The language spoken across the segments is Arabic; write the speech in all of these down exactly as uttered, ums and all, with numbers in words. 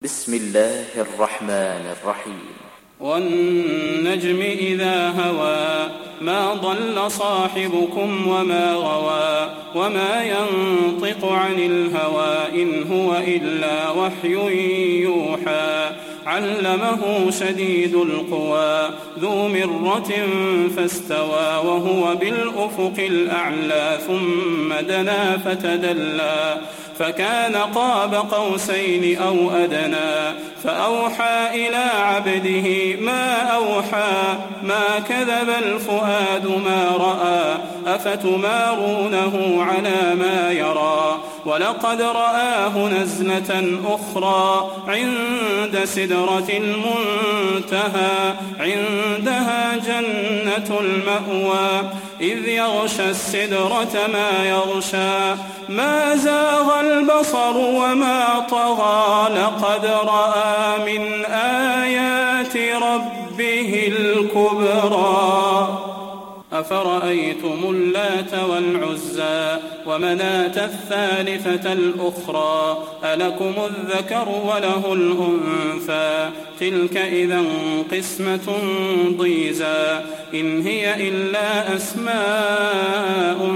بسم الله الرحمن الرحيم والنجم إذا هوى ما ضل صاحبكم وما غوى وما ينطق عن الهوى إن هو إلا وحي يوحى علمه شديد القوى ذو مرة فاستوى وهو بالأفق الأعلى ثم دنا فتدلى فكان قاب قوسين أو أدنى فأوحى إلى عبده ما أوحى ما كذب الفؤاد ما رأى أفتمارونه على ما يرى ولقد رآه نزلة أخرى عند سدرة المنتهى عندها جنة المأوى إذ يغشى السدرة ما يغشى ما زاغ البصر وما طغى لقد رأى من آيات ربه الكبرى أفرأيتم اللات والعزى ومناة الثالثة الأخرى ألكم الذكر وله الأنثى تلك إذا قسمة ضيزى إن هي إلا أسماء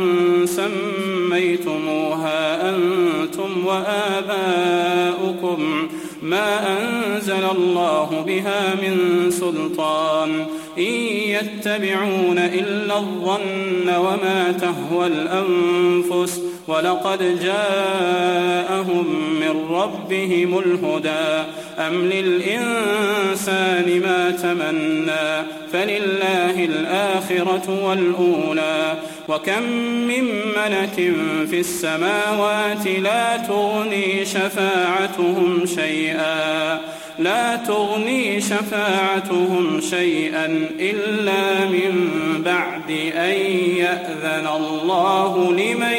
سميتموها أنتم وآباؤكم ما أنزل الله بها من سلطان إن يتبعون إلا الظن وما تهوى الأنفس ولقد جاءهم من ربهم الهدى أم للإنسان ما تمنى فلله الآخرة والأولى وكم من ملك في السماوات لا تغني شفاعتهم شيئا لا تغني شفاعتهم شيئا إلا من بعد أن يأذن الله لمن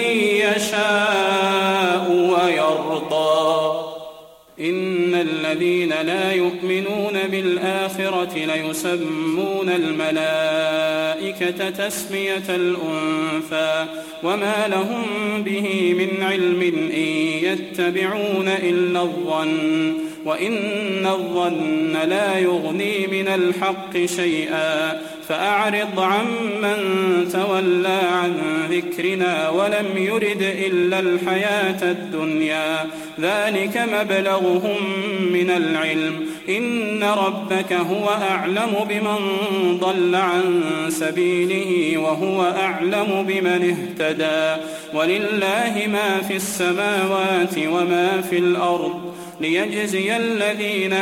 يشاء ويرضى إن الذين لا يؤمنون بالآخرة ليسمون الملائكة تسمية الأنثى وما لهم به من علم إن يتبعون إلا الظن وإن الظن لا يغني من الحق شيئا فأعرض عمن تولى عن ذكرنا ولم يرد إلا الحياة الدنيا ذلك مبلغهم من العلم إن ربك هو أعلم بمن ضل عن سبيله وهو أعلم بمن اهتدى ولله ما في السماوات وما في الأرض ليجزي الذين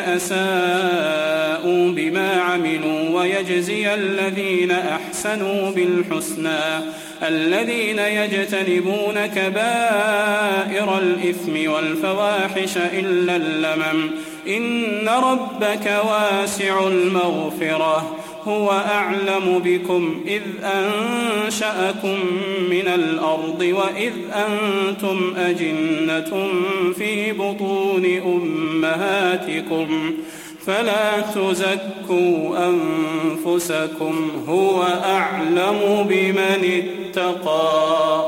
أساءوا بما عملوا ويجزي الذين أحسنوا بالحسنى الذين يجتنبون كبائر الإثم والفواحش إلا اللمم إن ربك واسع المغفرة هو أعلم بكم إذ أنشأكم من الأرض وإذ أنتم أجنة في بطون أمهاتكم فلا تزكوا أنفسكم هو أعلم بمن اتقى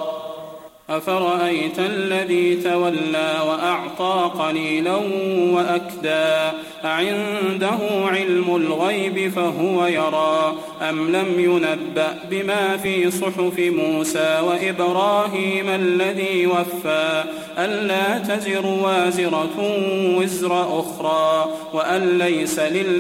أفرأيت الذي تولى وأعطى قليلا وأكدى أعنده علم الغيب فهو يرى أم لم ينبأ بما في صحف موسى وإبراهيم الذي وفى ألا تزر وازرة وزر أخرى وأن ليس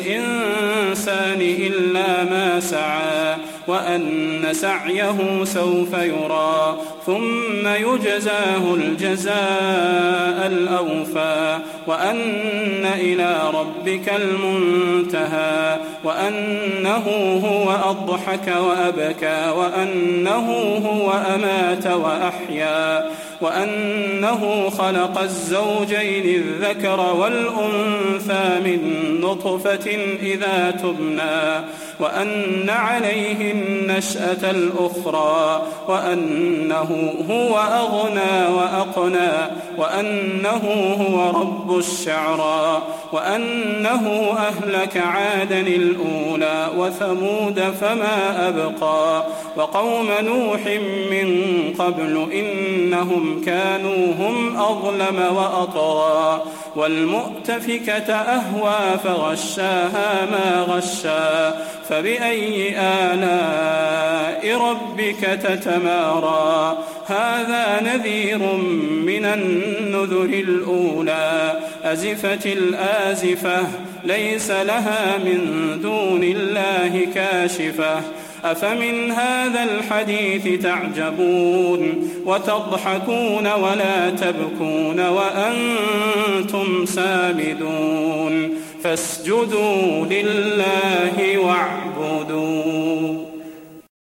للإنسان إلا ما سعى وأن سعيه سوف يرى ثم يجزاه الجزاء الأوفى وأن إلى ربك المنتهى وأنه هو أضحك وأبكى وأنه هو أمات وأحيا وأنه خلق الزوجين الذكر والأنثى من نطفة إذا تبنى وأن عليه النشأة الأخرى وأنه هو أغنى وأقنى وأنه هو رب الشعرى وأنه أهلك عادا الأولى وثمود فما أبقى وقوم نوح من قبل إنهم كانوا هم أظلم وأطغى والمؤتفكة أهوى فغشاها ما غشا فبأي آلاء ربك تتمارى هذا نذير من النذر الأولى أزفت الآزفة ليس لها من دون الله كاشفة أفمن هذا الحديث تعجبون وتضحكون ولا تبكون وأنتم سامدون فاسجدوا لله واعبدوا